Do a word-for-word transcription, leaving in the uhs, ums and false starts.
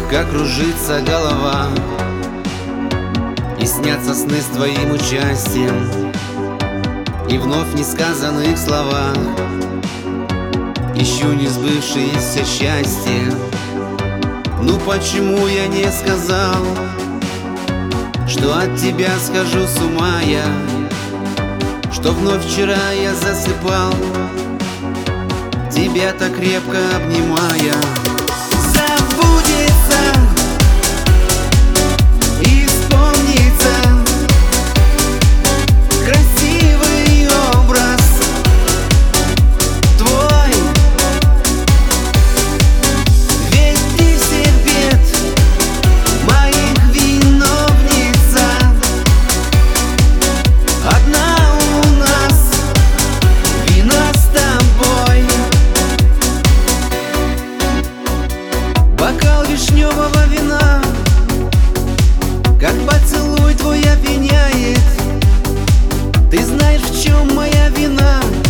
Слегка кружится голова, и снятся сны с твоим участием, и вновь несказанных словах ищу несбывшееся счастье. Ну почему я не сказал, что от тебя схожу с ума я, что вновь вчера я засыпал, тебя так крепко обнимая. Забудется и вспомнится красивый образ твой, ведь ты всех бед моих виновница. Одна у нас вина с тобой. Бокал вишневого вина, как поцелуй твой опьяняет. Ты знаешь, в чем моя вина?